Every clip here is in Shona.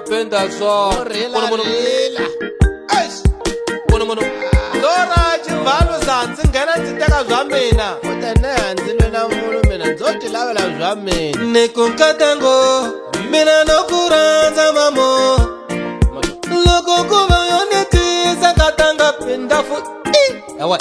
penda so mono Dora chivalo zanzi ngena titeka zwa mina utane hanzi lona mulu mina nzoti lavela zwa mina Nekunkatango mina nokuranza mamo Loko kuva yonetiza katanga penda fu Yawa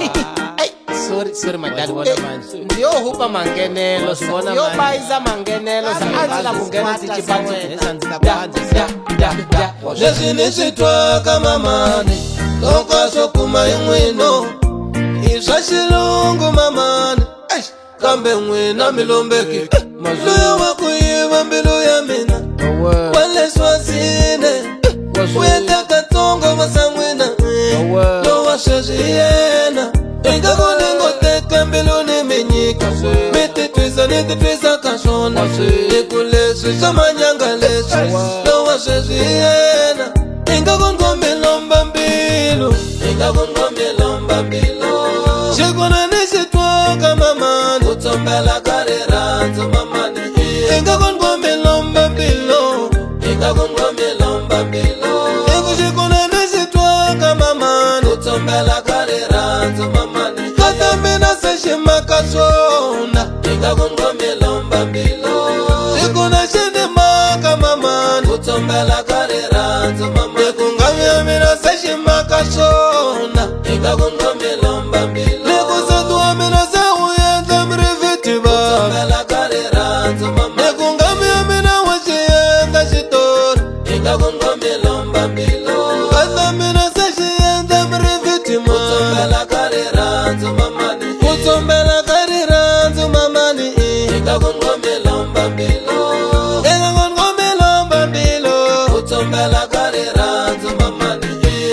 Sorry madali wona manje ndiyo hupa mangenelo sibona manje yo bayiza mangenelo sanzila kungena tichibanze esanzila kwanza Leswi ni switwa kama mani Loko sokuma yin'wino Iswa xilungu mamani Kambe n'wina milombeki Luya wa kuyiva mbilu ya mina Wale swazine Weta katongo vasa n'wina Lowa sweswi yena Inga kulingo teka mbilu ni minyika Nititwisa kasona Iku leswi samanyanga leswi Lowa sweswi yena Inga kungomi lomba mbilu Inga kungomi lomba mbilu Shikuna nishitwa kama mani Utombela kariranzo mamani Inga kungomi lomba mbilu Inga kungomi lomba mbilu Iku shikuna nishitwa kama mani Utombela kariranzo mamani Kata mina seshima kasona Inga kungomi lomba mbilu Shikuna shinima kama mani Utombela kariranzo mamani Kungamia mina seshima kasona Inga kungomi lomba mbilu Nikusatua mina se uyenda mriviti ba Utombela kariranzo mamani Kungamia mina wachiyenda shitora Inga kungomi lomba mbilu Kata mina seshiyenda mriviti ma Utombela kariranzo mamani Utombela kariranzo mamani Inga kungomi lomba mbilu Inga kungomi lomba mbilu Utombela kariranzo mamani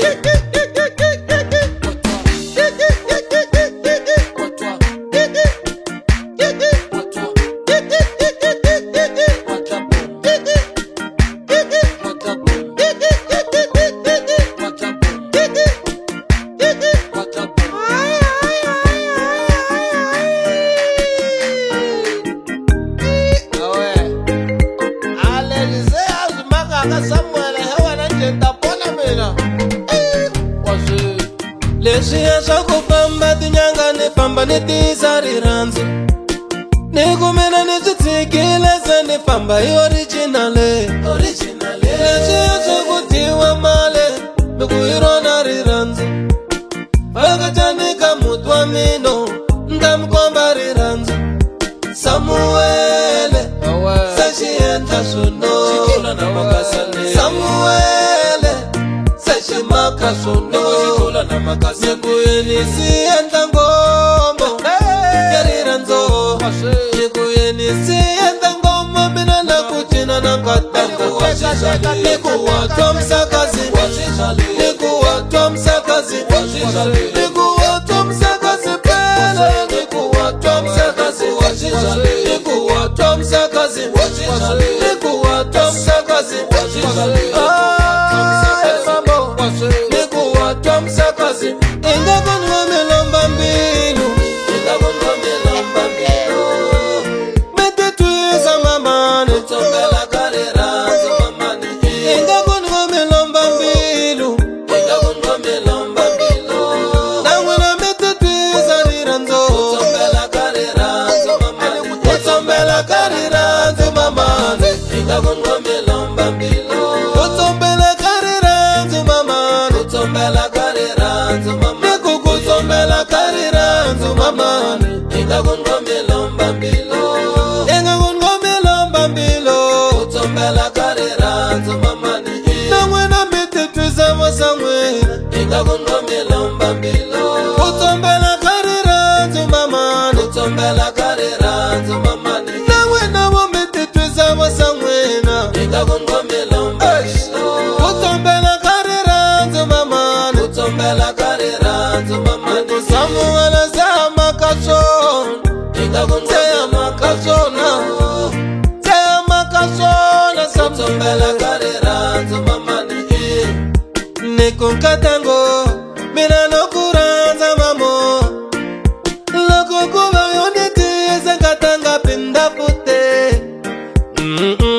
Leswi ya swa ku famba tinyanga ni famba ni tisa rirhandzu Ni kumena ni swi tshikile se ni famba hi originale Leswi ya swa ku dyiwa male loko hi rona rirhandzu Vakachani ka muti wa mino nta mi komba rirhandzu Samuele se xiendla swono Samuele se ximaka swono Nikuyeni siendla ngombo ya rirhandzu Nikuyeni siendla ngombo mina na kucina na nkatango Nikuwatwa msakazi Nikuwatwa msakazi Nikuwatwa msakazi pele Nikuwatwa msakazi Nikuwatwa msakazi Nikuwatwa msakazi Nikuwatwa msakazi Inga kungomi lomba mbilu Inga kungomi lomba mbilu Mititwisa mamani Utombela kariranzo mamani Inga kungomi lomba mbilu Inga kungomi lomba mbilu Nangwina mititwisa riranzo Utombela kariranzo mamani Utombela kariranzo mamani Inga kungomi lomba mbilu Utombela kariranzo mamani Utombela kariranzo mamani Nikukutombela kariranzo mamani Inga kungomi lomba mbilu Inga kungomi lomba mbilu Utombela kariranzo mamani Nangwina mititwisa wasangwina Inga kungomi lomba mbilu Utombela kariranzo mamani Utombela kariranzo mamani Nangwina wo mititwisa wasangwina Inga kungomi lomba mbilu Utombela kariranzo mamani Utombela kariranzo mamani Samuele sema kasona Inga kungomi kasona Sema kasona Utombela kariranzo mamani Nekunkatango mina nokuranza mamo Loko kuva yonetiza katanga pinda fute